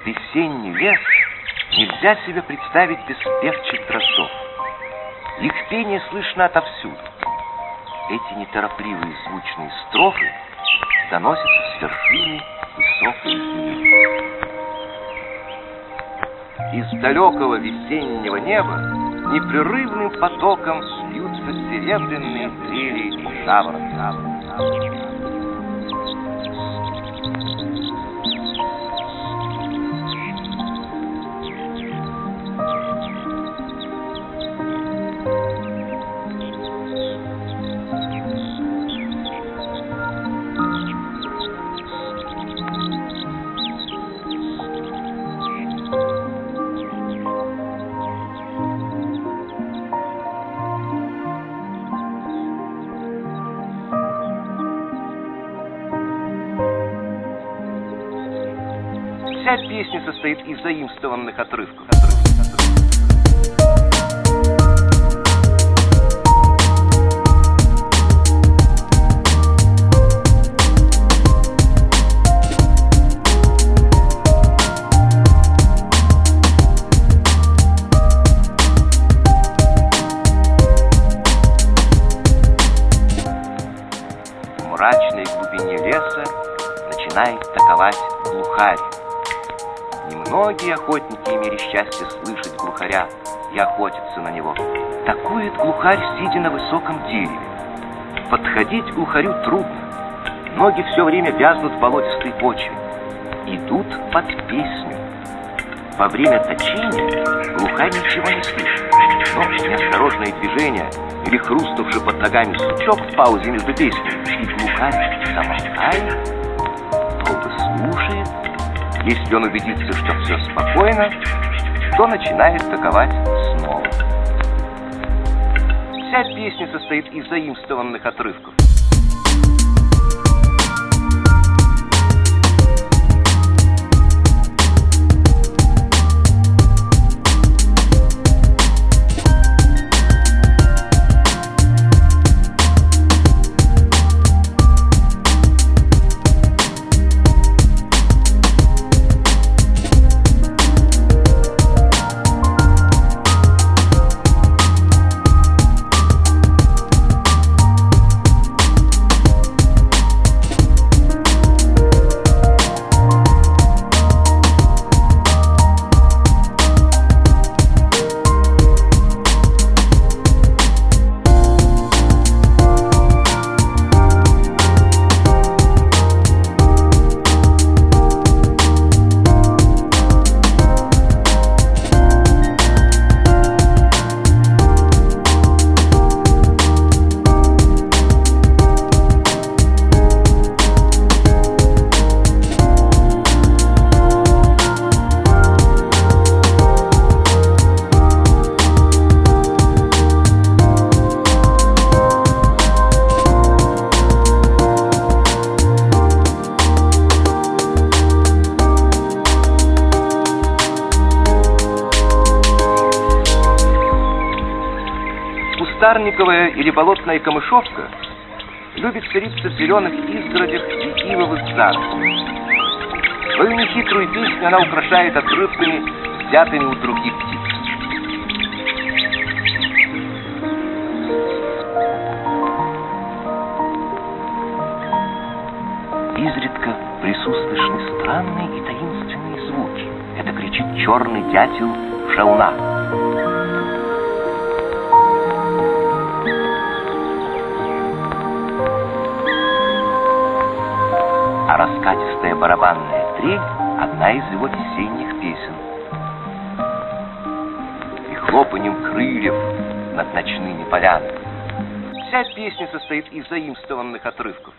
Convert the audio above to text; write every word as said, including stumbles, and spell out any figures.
Весенний лес нельзя себе представить без певчих дроздов. Их пение слышно отовсюду. Эти неторопливые звучные строфы доносятся с вершины высокой ели. Из далекого весеннего неба непрерывным потоком льются серебряные трели жаворонка. Вся песня состоит из заимствованных отрывков. В мрачной глубине леса начинает токовать глухарь. Немногие охотники имели счастье слышать глухаря и охотиться на него. Такует глухарь, сидя на высоком дереве. Подходить к глухарю трудно. Ноги все время вязнут в болотистой почве. Идут под песню. Во время точения глухарь ничего не слышит. Но неосторожное движение или хрустнувший под ногами сучок в паузе между песнями, и глухарь замолкает, долго слушает. Если он убедится, что все спокойно, то начинает токовать снова. Вся песня состоит из заимствованных отрывков. Кустарниковая или болотная камышовка любит селиться в зеленых изгородях и ивовых зарослях. Свою нехитрую песню она украшает отрывками, взятыми у других птиц. Изредка в лесу слышны странные и таинственные звуки. Это кричит черный дятел шауна. А раскатистая барабанная трель — одна из его весенних песен. И хлопаньем крыльев над ночными полянами. Вся песня состоит из заимствованных отрывков.